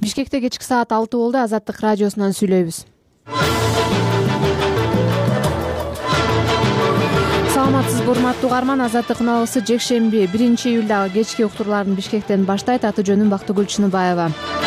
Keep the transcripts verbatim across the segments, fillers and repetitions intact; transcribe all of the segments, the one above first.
Бишкекте кечки саат алты болду. Азаттык радиосунан сүйлөйбүз. Саламатсызбы, урматтуу угарман. Азаттык каналыбызы жекшемби биринчи июлдагы кечки уктурларын Бишкектен баштайт. Аты жөнүм Бактыгүл Чыныбаева.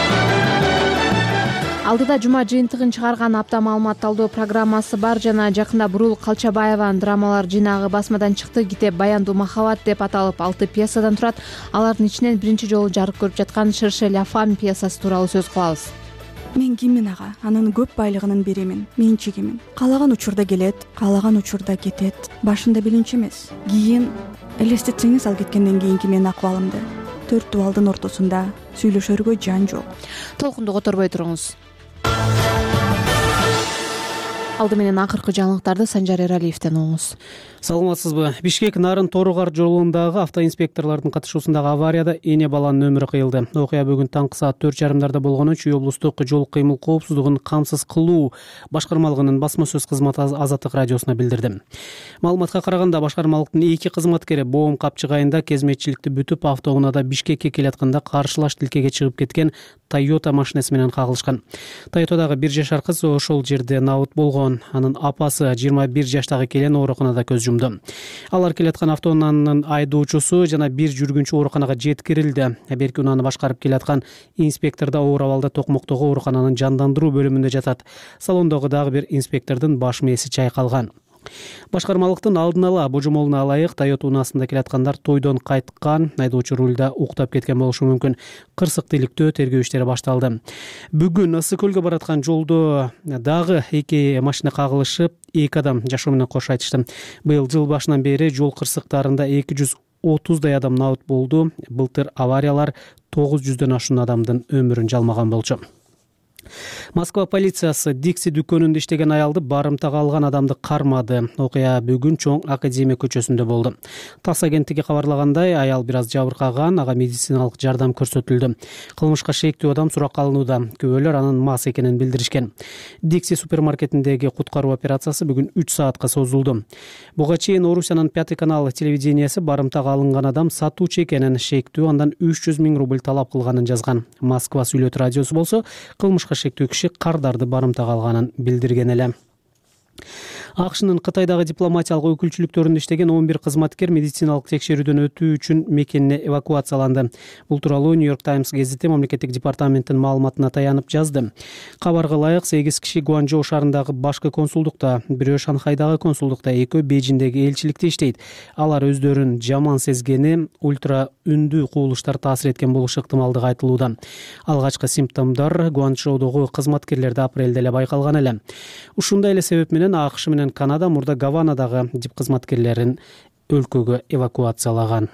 Алдыда жума жыйынтыгын чыгарган апта маалымат талдоо программасы бар жана жакында Бурул Калчабаеванын драмалар жыйнагы басмадан чыкты. Китеп «Баяндуу махабат» деп аталып алты пьесадан турат. Алардын ичинен биринчи жолу жарык көрүп жаткан «Шерше ля фам» пьесасы тууралуу сөз кылабыз. Мен киммин ага? Анын көп байлыгынын биримин. Менчигимин. Каалаган учурда келет, каалаган учурда кетет. Башында билинчи эмес. Кийин элестетсеңиз, ал кеткенден кийинки менин акыбалымды. Төрт дубалдын ортосунда сүйлөшөргө жан жок. Толкунду которбой туруңуз. Алды менен акыркы жаңылыктарды Санжар Эралиевден угуңуз. Саламатсызбы. Бишкек Нарын Тору-Кар жолундагы автоинспекторлордун катышуусундагы аварияда эне баланын өмүрү кыйылды. Окуя бүгүн таңкы саат төрт жарымдарда болгону Чүй облустук жол кыймыл коопсуздугун камсыз кылуу башкармалыгынын басма сөз кызматы Азаттык радиосуна билдирди. Маалыматка караганда башкармалыктын эки кызматкери боом капчыгайында кезметчиликти бүтүп автоунаада Бишкекке келатканда каршылаш тилкеге чыгып кеткен Toyota машинеси менен кагылышкан. Toyota'дагы бир жашар кыз ошол жерде набыт болгон. Анын апасы жыйырма бир жаштагы келен ооруканада көз жумду. Алар келаткан автоунаанын айдоочусу жана бир жүргүнчү ооруканага жеткирилди. Берки унааны башкарып келаткан инспектор да оор абалда Токмоктогу оорукананын жандандыруу бөлүмүндө жатат. Салондогу дагы бир инспектордун баш мээси чайкалган. Башкармалыктын алдын ала божомолуна ылайык Toyota унаасында келаткандар тойдон кайткан, айдоочу рулда уктап кеткен болушу мүмкүн. Кырсык тиликтөө тергөө иштери башталды. Бүгүн Ысык көлгө бараткан жолдо дагы эки машина кагылышып, эки адам жашоо менен кош айтышты. Быйыл жыл башынан бери жол кырсыктарында эки жүз отуздай адам набыт болду. Былтыр авариялар тогуз жүздөн ашуун адамдын өмүрүн жалмаган болчу. Москва полициясы Дикси дүкөнүндө иштеген аялды барымтага алган адамды кармады. Окуя бүгүн Чоң Академия көчөсүндө болду. ТАСС агенттиги кабарлагандай, аял бир аз жабыркаган, ага медициналык жардам көрсөтүлдү. Кылмышка шектүү адам суракка алынууда. Күбөлөр анын мас экенин билдиришкен. Дикси супермаркетиндеги куткаруу операциясы бүгүн үч саатка созулду. Буга чейин Орусиянын пятый канал телевидениясы барымтага алынган адам сатуучу экенин, шектүү андан үч жүз миң рубль талап кылганын жазган. Москва сүйлөт радиосу болсо кылмышка шектүү киши кардарды барымтага алганын билдирген эле. АКШнын Кытайдагы дипломатиялык өкүлчүлүктөрүндө иштеген он бир кызматкер медициналык текшерүүдөн өтүү үчүн мекенине эвакуацияланды. Бул тууралуу Нью-Йорк Таймс гезити мамлекеттик департаменттин маалыматына таянып жазды. Кабарга ылайык сегиз киши Гуанчжоу шаарындагы башкы консулдукта, бирөө Шанхайдагы консулдукта, экөө Бейжиңдеги элчиликте иштейт. Алар өздөрүн жаман сезгени ультра үндүү кубулуштар таасир эткен болушу ыктымалдыгы айтылууда. Алгачкы симптомдор Гуанчжоудогу кызматкерлерде апрелде эле байкалган эле. Ушундай эле себеп менен АКШ менен Канада мурда Гаванадагы дип кызматкерлерин өлкөгө эвакуациялаган.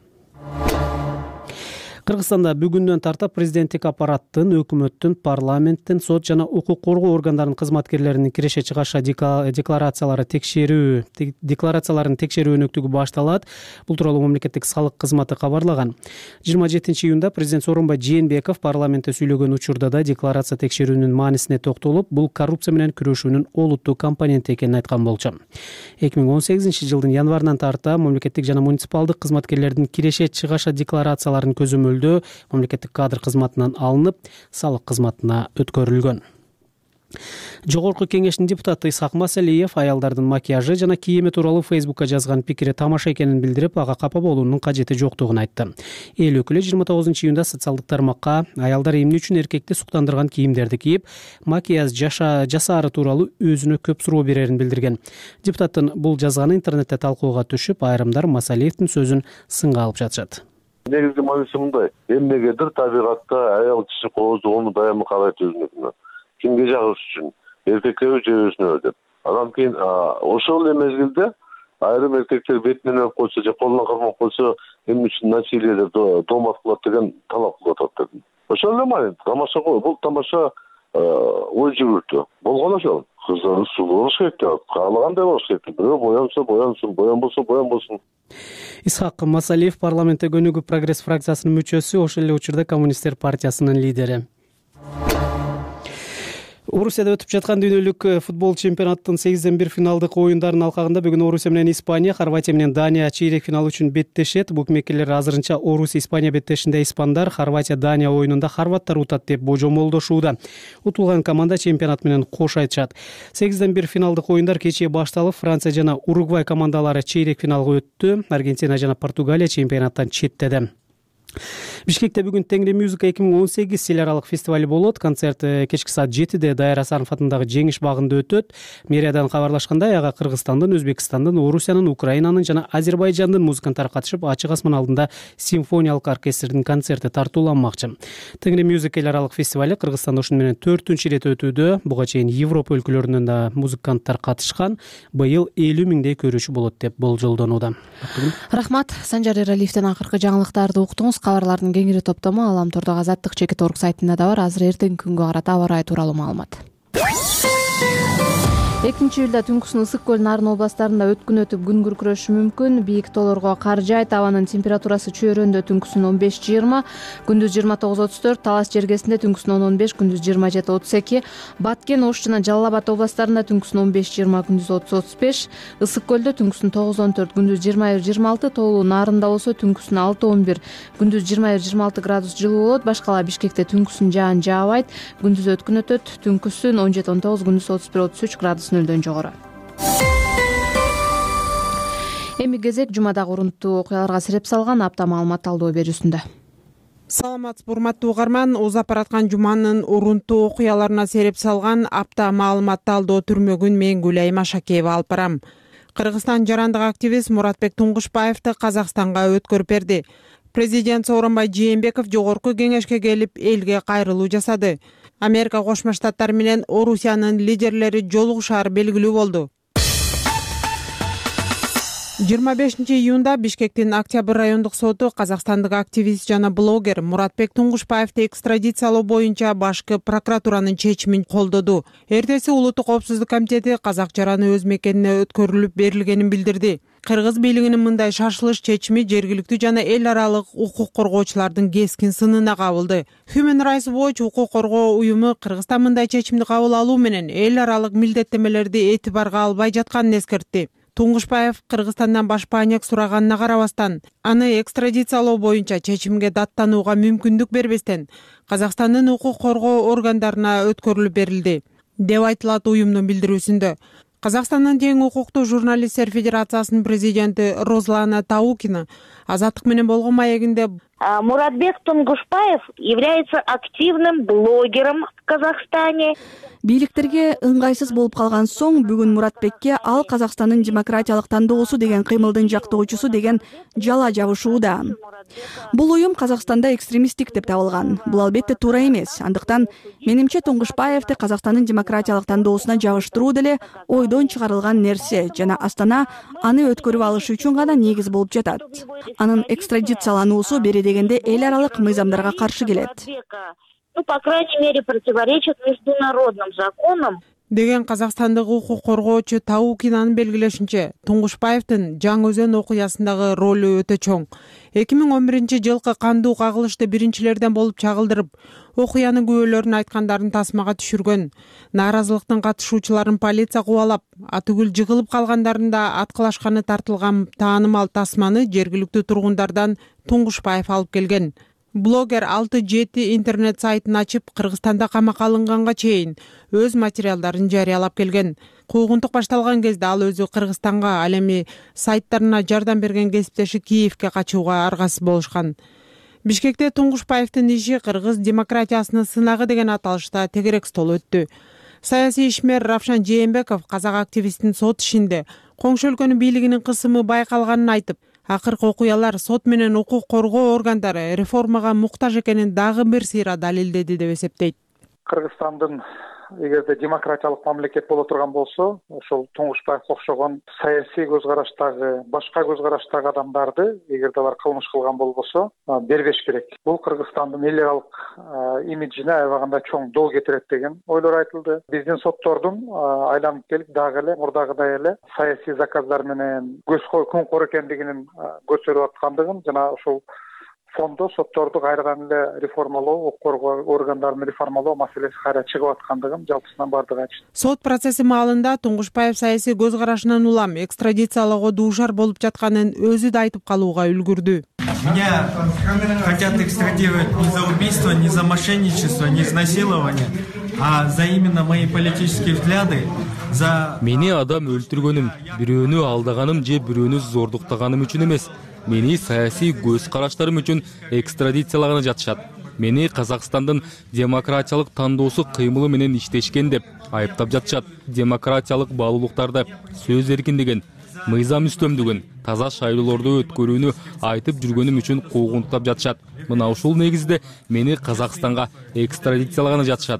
Кыргызстанда бүгүндөн тарта президенттик аппараттын, өкмөттүн, парламенттин, сот жана укук коргоо органдарынын кызматкерлеринин киреше чыгаша декларациялары текшерүү декларацияларын текшерүү өнөктүгү башталат. Бул тууралуу мамлекеттик салык кызматы кабарлаган. жыйырма жетинчи июнда президент Сооронбай Жээнбеков парламентте сүйлөгөн учурда да декларация текшерүүнүн маанисине токтолуп, бул коррупция менен күрөшүүнүн олуттуу компоненти экенин айткан болчу. эки миң он сегизинчи жылдын январынан тарта мамлекеттик жана муниципалдык кызматкерлердин киреше чыгаша декларацияларын көзөмөл мамлекеттик кадр кызматынан алынып, салык кызматына өткөрүлгөн. Жогорку кеңештин депутаты Исхак Масалиев аялдардын макияжы жана кийими тууралуу Фейсбукка жазган пикири тамаша экенин билдирип, ага капа болуунун кажети жоктугун айтты. Эл өкүлү жыйырма тогузунчу июнда социалдык тармакка аялдар эмне үчүн эркекти суктандырган кийимдерди кийип, макияж жасаары тууралуу өзүнө көп суроо берерин билдирген. Депутаттын бул жазганы интернетте талкууга түшүп, айрымдар Масалиевдин сөзүн сынга алып жатышат. Негизги мааниси мындай: эмнегедир табигатта аял киши кооздугуну дайыма карайт өзүнүкүнө. Кимге жагыш үчүн? Эркекке же өзүнө деп. Анан кийин ошол эле мезгилде айрым эркектер бетинен өп койсо же колуна кармап койсо эмне үчүн насилие деп доомат кылат деген талап кылып атат деп. Ошол эле маани. Тамаша бул тамаша ой жүгүртүү. Болгон ошол. Кыздар сулуу болуш керек деп, каалагандай болуш керек. Бирөө боянса боянсын, боянбосо боянбосун. Исхак Масалиев парламентте Көнүгүү прогресс фракциясынын мүчөсү, ошол эле учурда Коммунисттер партиясынын лидери. Орусияда өтүп жаткан дүйнөлүк футбол чемпионаттын сегизден бир финалдык оюндарынын алкагында бүгүн Орусия менен Испания, Хорватия менен Дания чейрек финал үчүн беттешет. Букмекерлер азырынча Орусия Испания беттешинде испандар, Хорватия Дания оюнунда хорваттар утат деп божомолдошууда. Утулган команда чемпионат менен кош айтышат. сегизден бир финалдык оюндар кечээ башталып, Франция жана Уругвай командалары чейрек финалга өттү. Аргентина жана Португалия чемпионаттан четтеди. Бишкекте бүгүн Теңри музыка эки миң он сегиз эл аралык фестивали болот. Концерт кечки саат жетиде Дайыр Асанов атындагы Жеңиш багында өтөт. Мэриядан кабарлашкандай, ага Кыргызстандын, Өзбекстандын, Орусиянын, Украинанын жана Азербайжандын музыканттары катышып, ачык асман алдында симфониялык оркестрдин концерти тартууланмакчы. Теңри музыка эл аралык фестивали Кыргызстанда ушуну менен төртүнчү ирет өтүүдө. Буга чейин Европа өлкөлөрүнөн да музыканттар катышкан. Быйыл элүү миңдей көрүүчү болот деп болжолдонууда. Рахмат. Санжар Эралиевден акыркы жаңылыктарды уктуңуз. Кабарлардын кеңири топтому Аламтордогу Азаттык чекит орг сайтында да бар. Азыр эртеңки күнгө карата аба ырайы тууралуу маалымат. экинчи июлда түнкүсүн Ысык көл, Нарын областарында өткүн өтүп күн күркүрөшү мүмкүн. Бийик тоолорго кар жаайт. Абанын температурасы чөйрөндө түнкүсүн он беш жыйырма, күндүз жыйырма тогуз отуз төрт, Талас жергесинде түнкүсүн он он беш, күндүз жыйырма жети отуз эки, Баткен, Ош жана Жалал Абад областарында түнкүсүн он беш жыйырма, күндүз отуз отуз беш, Ысык көлдө түнкүсүн тогуз он төрт, күндүз жыйырма бир жыйырма алты, Тоолуу Нарында болсо түнкүсүн алты он бир, күндүз жыйырма бир жыйырма алты градус жылуу болот. Башкала Бишкекте түнкүсүн жаан жаабайт, күндүз өткүн өтөт, түнкүсүн он жети он тогуз, күндүз отуз бир отуз үч градус нөлдөн жогору. Эми кезек жумадагы урунттуу окуяларга сереп салган апта маалымат талдоо берүүсүндө. Саламатсызбы, урматтуу угарман. Узап бараткан жуманын урунттуу окуяларына сереп салган апта маалымат талдоо түрмөгүн мен Гүлайым Ашакеева алып барам. Кыргызстан жарандык активист Муратбек Туңгушбаевди Казакстанга өткөрүп берди. Президент Сооронбай Жээнбеков жогорку кеңешке келип элге кайрылуу жасады. Америка Кошмо Штаттары менен Орусиянын лидерлери жолугушаары белгилүү болду. жыйырма бешинчи июнда Бишкектин Октябрь райондук соту казакстандык активист жана блогер Муратбек Туңгушбаевди экстрадициялоо боюнча башкы прокуратуранын чечимин колдоду. Эртеси Улуттук коопсуздук комитети казак жараны өз мекенине өткөрүлүп берилгенин билдирди. Кыргыз бийлигинин мындай шашылыш чечими жергиликтүү жана эл аралык укук коргоочулардын кескин сынына кабылды. Human Rights Watch укук коргоо уюму Кыргызстан мындай чечимди кабыл алуу менен эл аралык милдеттемелерди этибарга албай жатканын эскертти. Туңгушбаев Кыргызстандан башпаанек сураганына карабастан, аны экстрадициялоо боюнча чечимге даттанууга мүмкүндүк бербестен, Казакстандын укук коргоо органдарына өткөрүлүп берилди, деп айтылат уюмдун билдирүүсүндө. Казакстандын тең укуктуу журналисттер федерациясынын президенти Розлана Таукина Азаттык менен болгон маегинде Муратбек Туңгушбаев является активным блогером в Казахстане. Бийликтерге ыңгайсыз болуп калган соң бүгүн Муратбекке ал Казакстандын демократиялык тандоосу деген кыймылдын жактоочусу деген жала жабышууда. Бул уюм Казакстанда экстремисттик деп табылган. Бул албетте туура эмес. Андыктан менимче Туңгушбаевди Казакстандын демократиялык тандоосуна жабыштыруу деле ойдон чыгарылган нерсе жана Астана аны өткөрүп алышы үчүн гана негиз болуп жатат. Анын экстрадициялануусу бери дегенде эл аралык мыйзамдарга каршы келет. Ну, по крайней мере, противоречит международным законам. Деген казакстандык укук коргоочу Таукинанын белгилешинче, Туңгушбаевдин Жаңы Өзөн окуясындагы ролу өтө чоң. эки миң он биринчи жылкы кандуу кагылышты биринчилерден болуп чагылдырып, окуянын күбөлөрүн айткандарын тасмага түшүргөн. Нааразылыктын катышуучуларын полиция кубалап, атүгүл жыгылып калгандарын да аткылашканы тартылган таанымал тасманы жергиликтүү тургундардан Туңгушбаев алып келген. Блогер алты жети интернет сайтын ачып, Кыргызстанда камакка алынганга чейин өз материалдарын жарыялап келген. Куугунтук башталган кезде ал өзү Кыргызстанга, ал эми сайттарына жардам берген кесиптеши Киевке качууга аргасыз болушкан. Бишкекте Туңгушбаевдин иши Кыргыз демократиясынын сынагы деген аталышта тегерек стол өттү. Саясий ишмер Равшан Жээнбеков казак активисттин сот ишинде коңшу өлкөнүн бийлигинин кысымы байкалганын айтып, акыркы окуялар сот менен укук коргоо органдары реформага муктаж экенин дагы бир сыйра далилдеди деп эсептейт. Кыргызстандын эгерде демократиялык мамлекет боло турган болсо, ошол Туңгушбаевге окшогон саясий көз караштагы, башка көз караштагы адамдарды, эгерде алар кылмыш кылган болбосо, бербеш керек. Бул Кыргызстандын эл аралык имиджине аябаганда чоң доо кетирет деген ойлор айтылды. Биздин соттордун айланып келип дагы эле мурдагыдай эле саясий заказдар менен көз күн кор экендигин көрсөтүп аткандыгын жана ошол фондо сотторду кайрадан эле реформалоо, укук коргоо органдарын реформалоо маселеси кайра чыгып аткандыгын жалпысынан баардыгы айтышты. Сот процесси маалында Туңгушбаев саясий көз карашынан улам экстрадициялоого дуушар болуп жатканын өзү да айтып калууга үлгүрдү. Меня хотят экстрадировать не за убийство, не за мошенничество, не изнасилование, а за именно мои политические взгляды, за... Мени адам өлтүргөнүм, бирөөнү алдаганым же бирөөнү зордуктаганым үчүн эмес. Мени саясий көз караштарым үчүн экстрадициялаганы жатышат. Мени Казакстандын демократиялык тандоосу кыймылы менен иштешкен деп айыптап жатышат. Демократиялык баалуулуктарды, сөз эркиндигин, мыйзам үстөмдүгүн, таза шайлоолорду өткөрүүнү айтып жүргөнүм үчүн куугунтуктап жатышат. Мына ушул негизде мени Казакстанга экстрадициялаганы жатышат.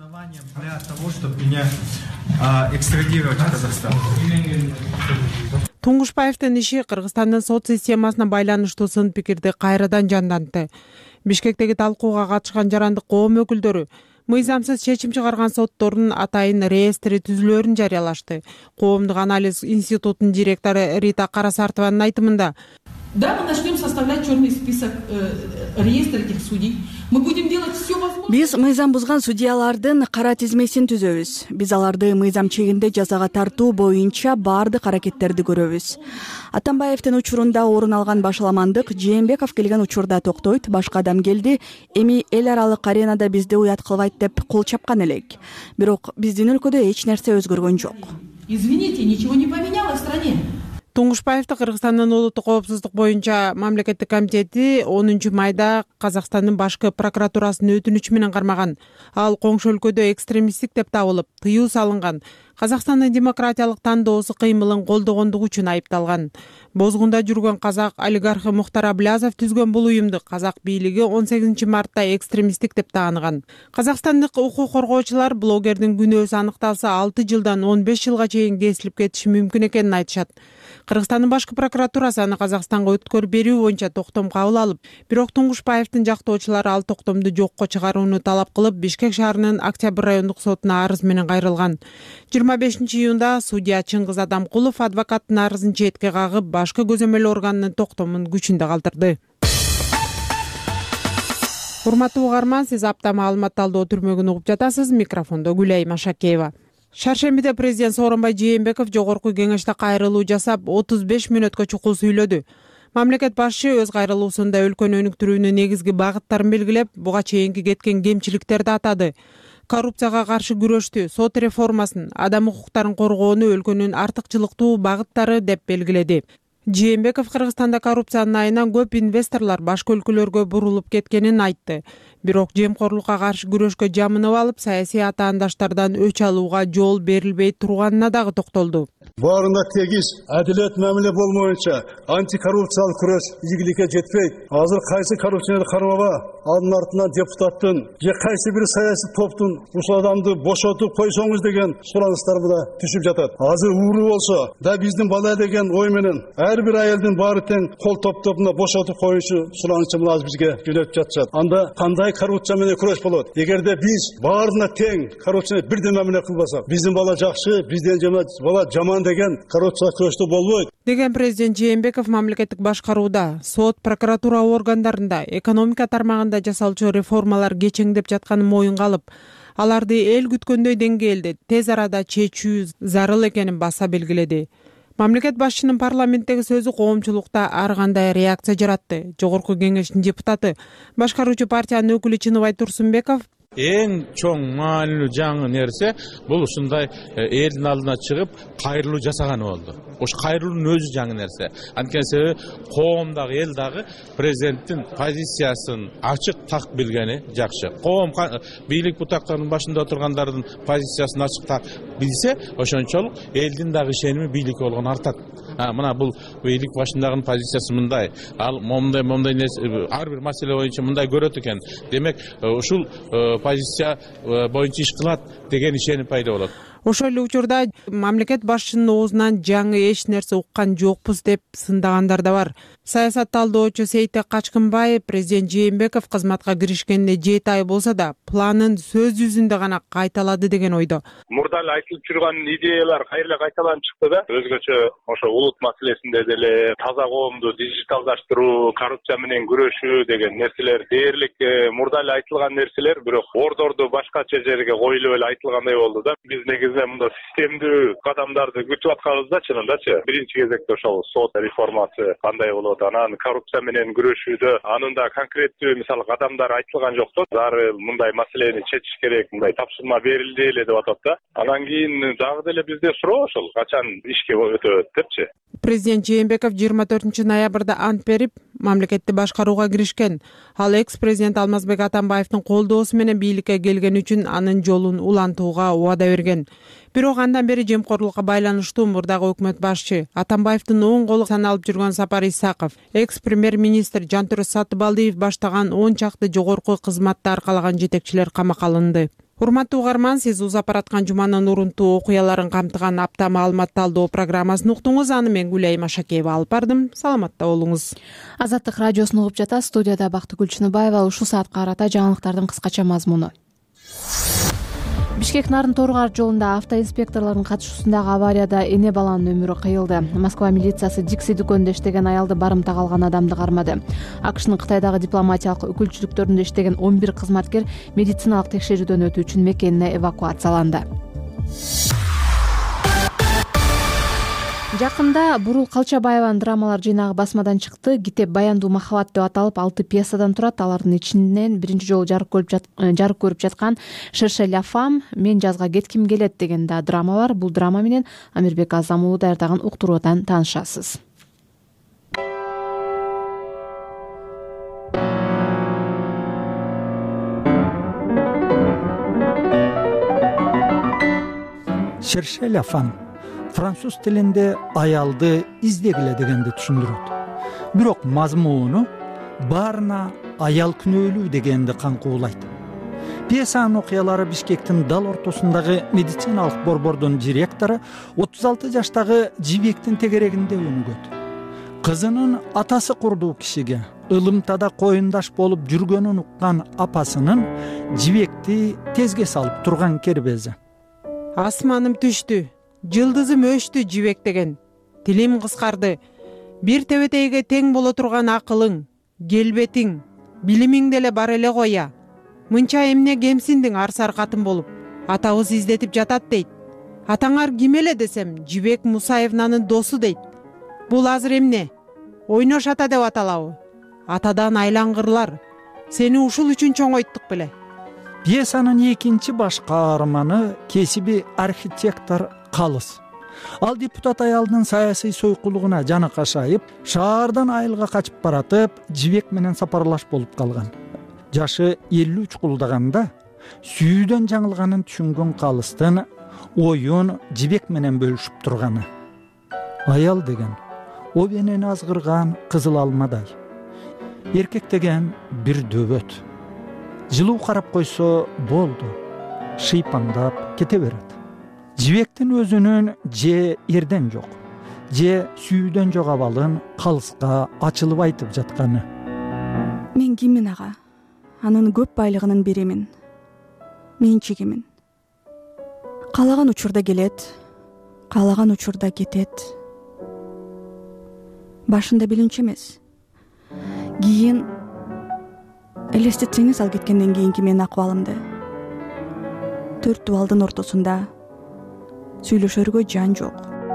Туңгушбаевдин иши Кыргызстандын сот системасына байланыштуу сын пикирди кайрадан жандантты. Бишкектеги талкууга катышкан жарандык коом өкүлдөрү мыйзамсыз чечим чыгарган соттордун атайын реестри түзүлөөрүн жарыялашты. Коомдук анализ институтунун директору Рита Карасартованын айтымында: Да, мы начнем составлять черный список, э, реестр этих судей. Мы будем делать все возможное. Биз мыйзам бузган судьялардын кара тизмесин түзөбүз. Биз аларды мыйзам чегинде жазага тартуу боюнча баардык аракеттерди көрөбүз. Атамбаевдин учурунда орун алган башаламандык Жээнбеков келген учурда токтойт, башка адам келди, эми эл аралык аренада бизди уят кылбайт деп кол чапкан элек. Бирок биздин өлкөдө эч нерсе өзгөргөн жок. Извините, ничего не поменялось в стране. Туңгушбаевди Кыргызстандын улуттук коопсуздук боюнча мамлекеттик комитети онунчу майда Казакстандын башкы прокуратурасынын өтүнүчү менен кармаган. Ал коңшу өлкөдө экстремисттик деп табылып, тыюу салынган. Казакстандын демократиялык тандоосу кыймылын колдогондугу үчүн айыпталган. Бозгунда жүргөн казак олигархы Мухтар Аблязов түзгөн бул уюмду казак бийлиги он сегизинчи мартта экстремисттик деп тааныган. Казакстандык укук коргоочулар блогердин күнөөсү аныкталса алты жылдан он беш жылга чейин кесилип кетиши мүмкүн экенин айтышат. Кыргызстандын башкы прокуратурасы аны Казакстанга өткөрүп берүү боюнча токтом кабыл алып, бирок Туңгушбаевдин жактоочулары ал токтомду жокко чыгарууну талап кылып, Бишкек шаарынын Октябрь райондук сотуна арыз менен кайрылган. жыйырма бешинчи июнда судья Чыңгыз Адамкулов адвокаттын арызын четке кагып, башкы көзөмөл органынын токтомун күчүндө калтырды. Урматтуу угарман, сиз апта маалымат талдоо түрмөгүн угуп жатасыз. Микрофондо Гүлай Машакеева. Шаршембиде президент Сооронбай Жээнбеков жогорку кеңеште кайрылуу жасап, отуз беш мүнөткө чукул сүйлөдү. Мамлекет башчы өз кайрылуусунда өлкөнү өнүктүрүүнүн негизги багыттарын белгилеп, буга чейинки кеткен кемчиликтерди атады. Коррупцияга каршы күрөштү, сот реформасын, адам укуктарын коргоону өлкөнүн артыкчылыктуу багыттары деп белгиледи. Жээнбеков Кыргызстанда коррупциянын айынан көп инвесторлор башка өлкөлөргө бурулуп кеткенин айтты. Бирок жемкорлукка каршы күрөшкө жамынып алып, саясий атаандаштардан өч алууга жол берилбей турганына дагы токтолду. Баарына тегиз, адилет мамиле болмоюнча антикоррупциялык күрөш ийгиликке жетпейт. Азыр кайсы коррупционер кармаба, анын артынан депутаттын же кайсы бир саясий топтун ушул адамды бошотуп койсоңуз деген суранычтар да түшүп жатат. Азыр ууру болсо да биздин бала деген ой менен ар бир айылдын баары тең кол топтоп бошотуп коюшу суранычы мына бизге жөнөтүп жатышат. Анда кандай коррупция менен күрөш болот? Эгерде биз баарына тең коррупцияны бирден мамиле кылбасак, биздин бала жакшы, бизден бала жаман деген коррупция күрөштө болбойт деген президент Жээнбеков мамлекеттик башкарууда, сот, прокуратура органдарында, экономика тармагында жасалчу реформалар кечеңдеп жатканын моюнга алып, аларды эл күткөндөй деңгээлде тез арада чечүү зарыл экенин баса белгиледи. Мамлекет башчынын парламенттеги сөзү коомчулукта ар кандай реакция жаратты. Жогорку кеңештин депутаты, башкаруучу партиянын өкүлү Чыныбай Турсунбеков эң чоң маанилүү жаңы нерсе бул ушундай элдин алдына чыгып кайрылуу жасаганы болду. Ош кайрылуунун өзү жаңы нерсе. Анткени себеби коом дагы эл дагы президенттин позициясын ачык так билгени жакшы. Коом бийлик бутактарынын башында отургандардын позициясын ачык так билсе, ошончолук элдин дагы ишеними бийликке болгон артат. А мына бул бийлик башындагынын позициясы мындай. Ал момундай момундай нерсе ар бир маселе боюнча мындай көрөт экен. Демек ушул позиция боюнча иш кылат деген ишеним пайда болот. ошол эле учурда мамлекет башчынын оозунан жаңы эч нерсе уккан жокпуз деп сындагандар да бар. Саясат талдоочу Сейтек Качкынбаев президент Жээнбеков кызматка киришкенине жети ай болсо да планын сөз жүзүндө гана кайталады деген ойдо. Мурда эле айтылып жүргөн идеялар кайра эле кайталанып чыкты да. Өзгөчө ошо улут маселесинде деле таза коомду дижиталдаштыруу, коррупция менен күрөшүү деген нерселер дээрлик мурда эле айтылган нерселер, бирок ордорду башкача жерге коюлуп эле айтылгандай болду да. Биз негизинен мында системдүү кадамдарды күтүп атканбыз да, чынындачы. Биринчи кезекте ошол сот реформасы кандай болот, анан коррупция менен күрөшүүдө анын да конкреттүү мисалы кадамдар айтылган жок да. Дары мындай маселени чечиш керек, мындай тапшырма берилди эле деп атат да. Анан кийин дагы деле бизде суроо ошол качан ишке өтөт депчи. Президент Жээнбеков жыйырма төртүнчү ноябрда ант берип, мамлекетти башкарууга киришкен. Ал экс-президент Алмазбек Атамбаевдин колдоосу менен бийликке келген үчүн анын жолун улантууга убада берген. Бирок андан бери жемкорлукка байланыштуу мурдагы өкмөт башчы Атамбаевдин оң колу саналып жүргөн Сапар Исаков, экс-премьер-министр Жантүрүс Сатыбалдиев баштаган он чакты жогорку кызматты аркалаган жетекчилер камакка алынды. Урматтуу угарман, сиз узап бараткан жуманын урунтуу окуяларын камтыган апта маалымат талдоо программасын уктуңуз. Аны мен Гүлайым Ашакеева алып бардым. Саламатта болуңуз. Азаттык радиосун угуп жатасыз. Студияда Бактыгүл Чыныбаева. Ушул саатка карата жаңылыктардын кыскача мазмуну. Бишкек Нарын Торгар жолунда автоинспекторлордун катышуусундагы аварияда эне баланын өмүрү кыйылды. Москва милициясы Дикси дүкөнүндө иштеген аялды барымта калган адамды кармады. АКШнын Кытайдагы дипломатиялык өкүлчүлүктөрүндө иштеген он бир кызматкер медициналык текшерүүдөн өтүү үчүн мекенине эвакуацияланды. Жакында Бурул Калчабаеванын драмалар жыйнагы басмадан чыкты. Китеп «Баяндуу махабат» деп аталып, алты пьесадан турат. Алардын ичинен биринчи жолу жарык көрүп жат... жарык көрүп жаткан «Шерше ля фам», «Мен жазга кетким келет» деген да драма бар. Бул драма менен Амирбек Азам уулу даярдаган уктуруудан таанышасыз. «Шерше ля фам» француз тилинде аялды издегиле дегенди түшүндүрөт. Бирок мазмуну баарына аял күнөөлүү дегенди каңкуулайт. Пьесанын окуялары Бишкектин дал ортосундагы медициналык борбордун директору отуз алты жаштагы Жибектин тегерегинде өнүгөт. Кызынын атасы курдуу кишиге ылымтада коюндаш болуп жүргөнүн уккан апасынын Жибекти тезге салып турган кербези. Асманым түштү, жылдызым өштү Жибек деген. Тилим кыскарды. Бир тебетейге тең боло турган акылың, келбетиң, билимиң деле бар эле коя. Мынча эмне кемсиндиң арсар катын болуп? Атабыз издетип жатат дейт. Атаңар ким эле десем, Жибек Мусаевнанын досу дейт. Бул азыр эмне? Ойнош ата деп аталабы? Атадан айлангырлар. Сени ушул үчүн чоңойттук беле. Пьесанын экинчи баш каарманы кесиби архитектор Калыс. Ал депутат аялдын саясий сойкулугуна жаны кашайып, шаардан айылга качып баратып, Жибек менен сапарлаш болуп калган. Жашы элүү үч кулдаганда сүйүүдөн жаңылганын түшүнгөн Калыстын оюн Жибек менен бөлүшүп турганы. Аял деген обенен азгырган кызыл алмадай. Эркек деген бир дөбөт. Жылуу карап койсо болду, шыйпаңдап кете берет. Жибектин өзүнүн же эрден жок, же сүйүүдөн жок абалын Калыска ачылып айтып жатканы. Мен киммин ага? Анын көп байлыгынын биримин. Менчигимин. Каалаган учурда келет, каалаган учурда кетет. Башында билинчи эмес. Кийин элестетсеңиз ал кеткенден кийинки менин акыбалымды. Төрт дубалдын ортосунда сүйлөшөргө жан жок.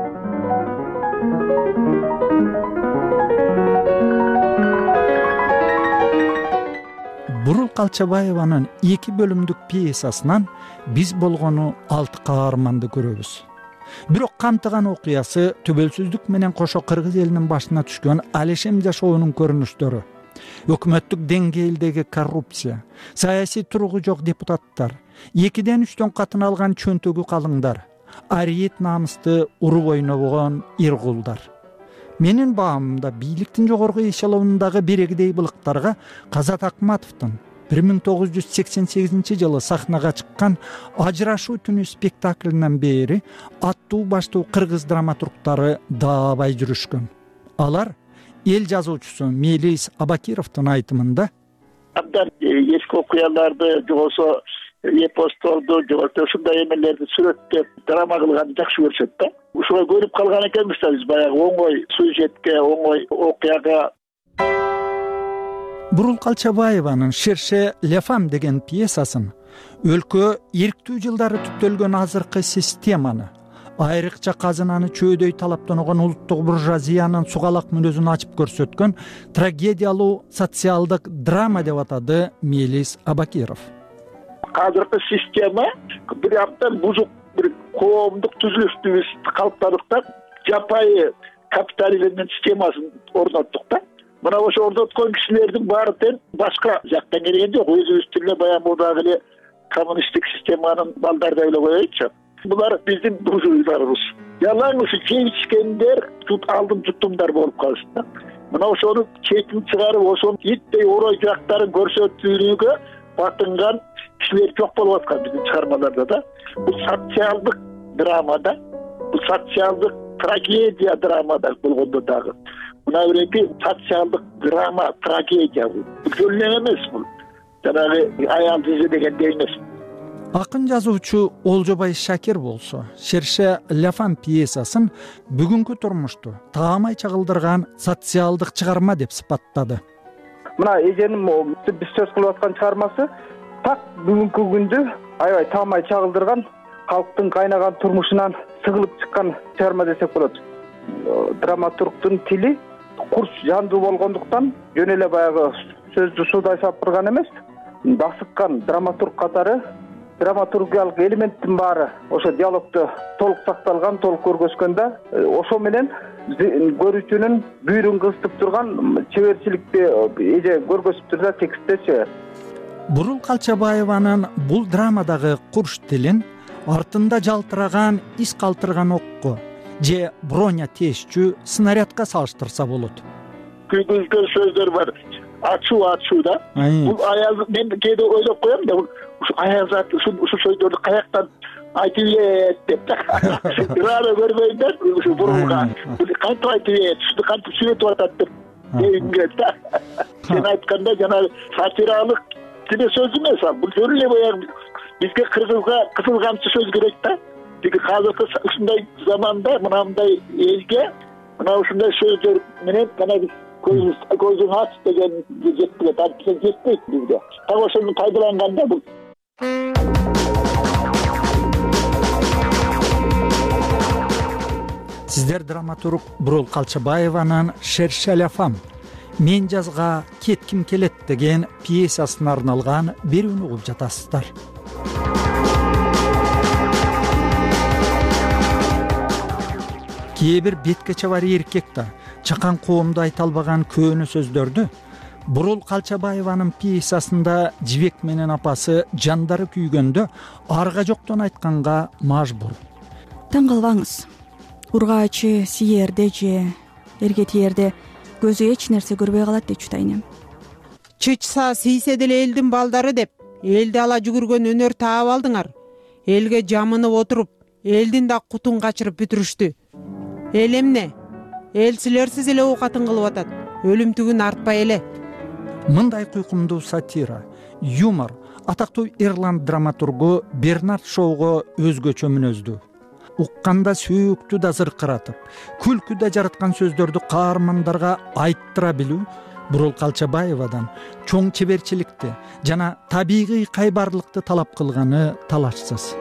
Бурул Калчабаеванын эки бөлүмдүк пьесасынан биз болгону алты каарманды көрөбүз. Бирок камтыган окуясы төбөлсүздүк менен кошо кыргыз элинин башына түшкөн алешем жашоонун көрүнүштөрү. Өкмөттүк деңгээлдеги коррупция, саясий туругу жок депутаттар, экиден үчтөн катын алган чөнтөгү калыңдар, ариет намысты уруп ойнобогон иргулдар. Менин баамымда бийликтин жогорку эшелонундагы берегидей былыктарга Казат Акматовдун, бир миң тогуз жүз сексен сегизинчи жылы сахнага чыккан Ажырашуу түнү спектаклинен бери аттуу баштуу кыргыз драматургтары даабай жүрүшкөн. Алар эл жазуучусу Мелис Абакировдун айтымында абдан эски окуяларды же болбосо эпостолду же болбосо ушундай эмелерди сүрөттөп драма кылганды жакшы көрүшөт да. Ушуга көрүп калган экенбиз да биз баягы оңой сюжетке, оңой окуяга. Бурул Калчабаеванын Шерше Лефам деген пьесасын өлкө эрктүү жылдары түптөлгөн азыркы системаны, айрыкча казынаны чөөдөй талаптанган улуттук буржуазиянын сугалак мүнөзүн ачып көрсөткөн трагедиялуу социалдык драма деп атады Мелис Абакиров. Азыркы система бир абдан бузук бир коомдук түзүлүштү биз калыптадык да, жапайы капитализмдин системасын орноттук да. Мына ошо орноткон кишилердин баары тең башка жактан келген жок, өзүбүздүн эле баягы мурдагы эле коммунисттик системанын балдары эле коеюнчу. Булар биздин буржуйларыбыз. Ялаң ушу жебичкендер тут алдым жутумдар болуп калышты да. Мына ошону четин чыгарып, ошонун иттей орой жактарын көрсөтүүгө батынган кишилер жок болуп аткан биздин чыгармаларда да. Бул социалдык драмада, бул социалдык трагедия драмада болгондо дагы. Мына биринки социалдык драма трагедия бул. Бул эмес бул. Жанагы аял жүзү дегендей эмес. Акын жазуучу Олжобай Шакир болсо Шерше Лефам пьесасын бүгүнкү турмушту таамай чагылдырган социалдык чыгарма деп сыпаттады. Мына эженин биз сөз кылып аткан чыгармасы так бүгүнкү күндү аябай таамай чагылдырган, калктын кайнаган турмушунан сыгылып чыккан чыгарма десек болот. Драматургдун тили курч жандуу болгондуктан жөн эле баягы сөздү суудай сапырган эмес, басыккан драматург катары драматургиялык элементтин баары ошо диалогдо толук сакталган, толук көргөзгөндө ошо менен көрүүчүнүн бүйүрүн кызытып турган чеберчиликти эже көргөзүп турса текстте. Бурул Калчабаеванын бул драмадагы курч тилин артында жалтыраган из калтырган окко же броня тешчү снарядка салыштырса болот. Күйгүзгөн сөздөр бар. Ачуу ачуу да. Бул аял мен кээде ойлоп коем да, ушу аял зат ушу сөздөрдү каяктан айтып ийет деп. Рада көрбөйм да ушу бурулга. Кантип айтып ийет, ушуну кантип сүйлөтүп атат деп дейм келет да. Сен айтканда жана сатиралык тиле сөз эмес, бул жөн эле баягы бизге кыргызга кызыл камчы сөз керек да. Тиги азыркы ушундай заманда мынандай элге мына ушундай сөздөр менен мына биз көзүң ач деген жетпейт, антип жетпейт бизге. Так ошону пайдаланганда бул. Сиздер драматург Бурул Калчабаеванын Шерше Лефам мен жазга кетким келет деген пьесасына арналган берүүнү угуп жатасыздар. Кээ бир бетке чабар эркек да чакан коомду айта албаган көөнү сөздөрдү Бурул Калчабаеванын пьесасында жибек менен апасы жандары күйгөндө арга жоктон айтканга мажбур. Таң калбаңыз. Ургаачы сиерде же эрге тиерде көзү эч нерсе көрбөй калат дечү тайнем. Чычса сийсе деле элдин балдары деп элди ала жүгүргөн өнөр таап алдыңар. Элге жамынып отуруп, элдин да кутун качырып бүтүрүштү. Эл эмне? Эл силерсиз эле оокатын кылып атат. Өлүмтүгүн артпай эле. Мындай куйкумдуу сатира, юмор атактуу ирланд драматургу Бернард Шоуго өзгөчө мүнөздүү. Укканда сөөктү да зыркыратып, күлкү да жараткан сөздөрдү каармандарга айттыра билүү Бурул Калчабаевадан чоң чеберчиликти жана табигый кайбарлыкты талап кылганы талашсыз.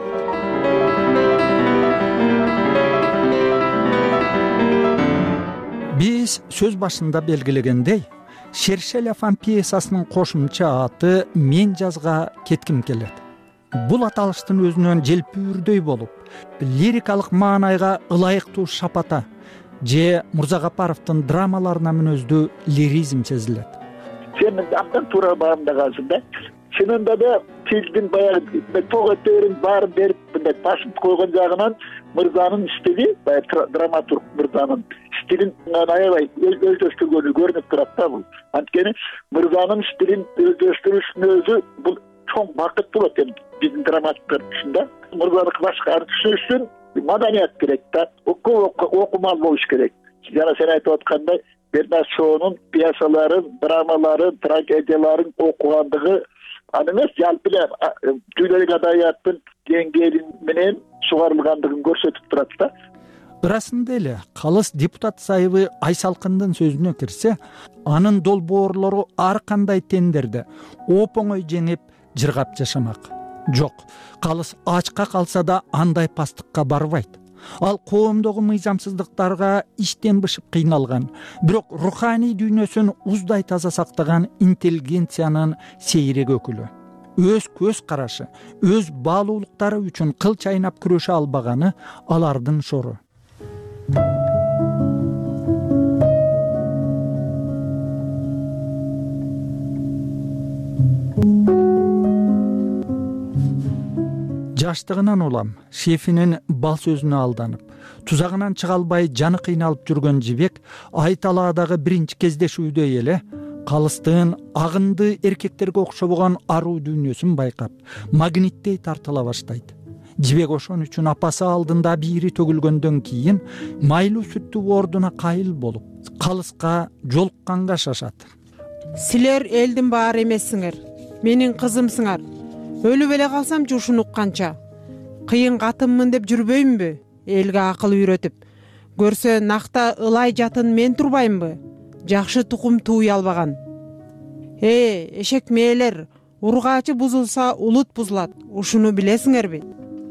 Биз сөз башында белгилегендей, Шерше Лефам пьесасынын кошумча аты мен жазга кетким келет. Бул аталыштын өзүнөн желпүүрдөй болуп, лирикалык маанайга ылайыктуу шапата же Мурзагапаровдун драмаларына мүнөздүү лиризм сезилет. Сен абдан туура баамдагансың да. чынында да тилдин баягы тогөтөрүн баарын берип мындай басып койгон жагынан мырзанын стили баягы драматург мырзанын стилин аябай өздөштүргөнү көрүнүп турат да. Бул анткени мырзанын стилин өздөштүрүүшүнүн өзү бул чоң бакыт болот эми биздин драматургдар үчүн. Мырзаныкы башканы түшүнүш үчүн маданият керек да, окумал болуш керек. Жана сен айтып аткандай Бернард Шоунун пьесаларын, драмаларын, трагедияларын окугандыгы аны эмес, жалпы эле дүйнөлүк адабияттын деңгээли менен сугарылгандыгын көрсөтүп турат да. Ырасында эле калыс депутат сайыбы Айсалкындын сөзүнө кирсе, анын долбоорлору ар кандай тендерде оп оңой жеңип жыргап жашамак. Жок, калыс ачка калса да андай пастыкка барбайт. Ал коомдогу мыйзамсыздыктарга иштен бышып кыйналган, бирок руханий дүйнөсүн уздай таза сактаган интеллигенциянын сейрек өкүлү. Өз көз карашы, өз баалуулуктары үчүн кыл чайнап күрөшө албаганы алардын шору. Жаштыгынан улам, шефинин бал сөзүнө алданып, тузагынан чыга албай жаны кыйналып жүргөн Жибек Айталаадагы биринчи кездешүүдө эле калыстын агынды эркектерге окшобогон аруу дүйнөсүн байкап, магниттей тартыла баштайт. Жибек ошон үчүн апасы алдында бири төгүлгөндөн кийин майлуу сүттүү ордуна кайыл болуп, калыска жолукканга шашат. Силер элдин баары эмессиңер, менин кызымсыңар. Өлүп эле калсам жушун укканча. Кыйын катыммын деп жүрбөймүнбү? Элге акыл үйрөтүп. Көрсө накта ылай жатын мен турбаймынбы? Жакшы тукум тууй албаган. Э, эшек мээлер, ургаачы бузулса улут бузулат. Ушуну билесиңерби?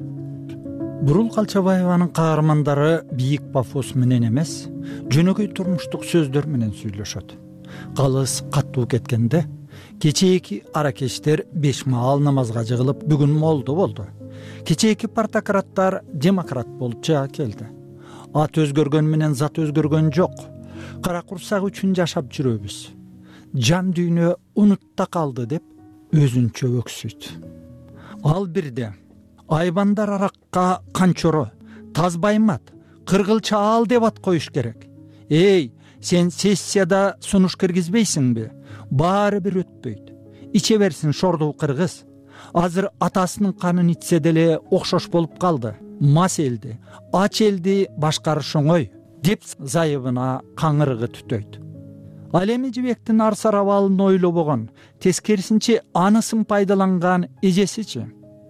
Бурул Калчабаеванын каармандары бийик пафос менен эмес, жөнөкөй турмуштук сөздөр менен сүйлөшөт. Калыс каттуу кеткенде кечээки аракечтер беш маал намазга жыгылып, бүгүн молдо болду. Кечээки партократтар демократ болуп чыга келди. Ат өзгөргөн менен зат өзгөргөн жок. Кара курсак үчүн жашап жүрөбүз. Жан дүйнө унутта калды деп өзүнчө өксүйт. Ал бирде айбандар аракка канчоро, тазбаймат, кыргылча ал деп ат коюш керек. Эй, сен сессияда сунуш киргизбейсиңби? Баары бир өтпөйт. Иче берсин шордуу кыргыз. Азыр атасынын канын ичсе деле окшош болуп калды. Мас элди, ач элди башкарыш оңой деп зайыбына каңырыгы түтөйт. Ал эми Жибектин арсар абалын ойлобогон, тескерисинче анысын пайдаланган эжесичи.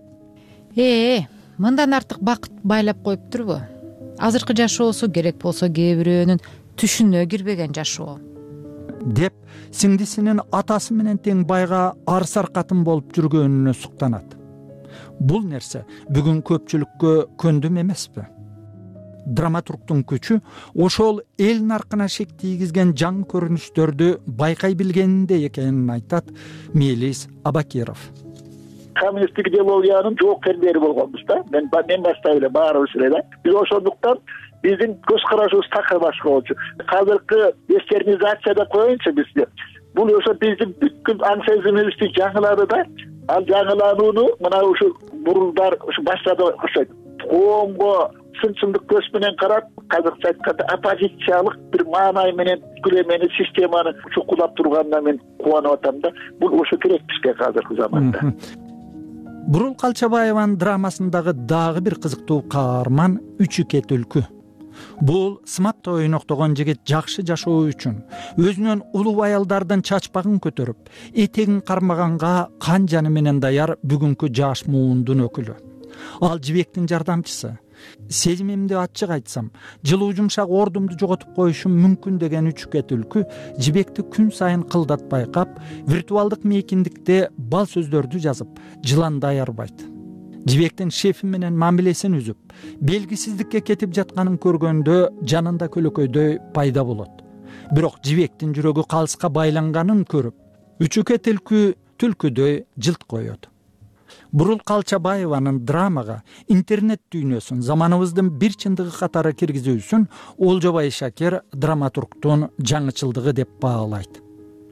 Э, мындан артык бакыт байлап коюптурбу? Азыркы жашоосу керек болсо кээ бирөөнүн түшүнө кирбеген жашоо. Деп сиңдисинин атасы менен тең байга арсар катын болуп жүргөнүнө суктанат. Бул нерсе бүгүн көпчүлүккө көндүм эмеспи? Драматургтун күчү ошол эл наркына шек тийгизген жаңы көрүнүштөрдү байкай билгенинде экенин айтат Мелис Абакиров. Коммунисттик идеологиянын жоокерлери болгонбуз да. Мен мен баштап эле баарыбыз эле да. Биз ошондуктан биздин көз карашыбыз такыр башка болчу. Азыркы вестернизацияда коеюнчу бизди. Бул ошо биздин бүткүл аң сезимибизди жаңылады да. Ал жаңыланууну мына ушу бурулдар ушу баштады окшойт. Коомго сын-чындык көз менен карап, казакча айтканда оппозициялык бир маанай менен күлөмени системаны чукулап турганына мен кубанып атам да. Бул ошо керек бизге азыркы заманда. Бурул Калчабаеванын драмасындагы дагы бир кызыктуу каарман Үчүкет өлкү. Бул сымапта ойноктогон жигит жакшы жашоо үчүн өзүнөн улуу аялдардын чачпагын көтөрүп, этегин кармаганга кан жаны менен даяр бүгүнкү жаш муундун өкүлү. Ал Жибектин жардамчысы. Сезимимди ачык айтсам, жылуу жумшак ордумду жоготуп коюшум мүмкүн деген Үчүкет өлкү Жибекти күн сайын кылдат байкап, виртуалдык мейкиндикте бал сөздөрдү жазып, жыландай аярбайт. Жибектин шефи менен мамилесин үзүп, белгисиздикке кетип жатканын көргөндө жанында көлөкөйдөй пайда болот. Бирок Жибектин жүрөгү калыска байланганын көрүп, Үчүкет өлкү түлкүдөй жылт коет. Бурул Калчабаеванын драмага интернет дүйнөсүн заманыбыздын бир чындыгы катары киргизүүсүн Олжобай Шакер драматургтун жаңычылдыгы деп баалайт.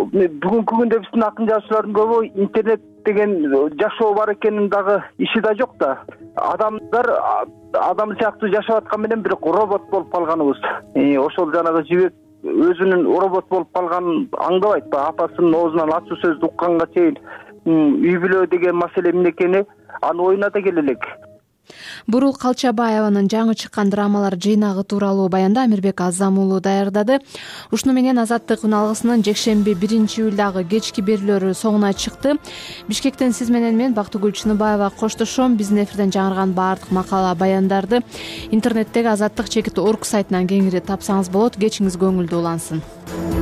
бүгүнкү күндө биздин акын жазуучулардын көбү интернет деген жашоо бар экенин дагы иши да жок да. Адамдар адам сыяктуу жашап аткан менен бирок робот болуп калганыбыз. Ошол жанагы жибек өзүнүн робот болуп калганын аңдабайт ба? Апасынын оозунан ачуу сөздү укканга чейин үй бүлө деген маселе эмне экени анын оюна да келе элек. Бурул Калчабаеванын жаңы чыккан драмалар жыйнагы тууралуу баянды Амирбек Азам уулу даярдады. Ушуну менен Азаттык үналгысынын жекшемби биринчи июлдагы кечки берүүлөрү соңуна чыкты. Бишкектен сиз менен мен Бактыгүл Чыныбаева коштошом. Биздин эфирден жаңырган баардык макала баяндарды интернеттеги азаттык чекит орг сайтынан кеңири тапсаңыз болот. Кечиңиз көңүлдүү улансын.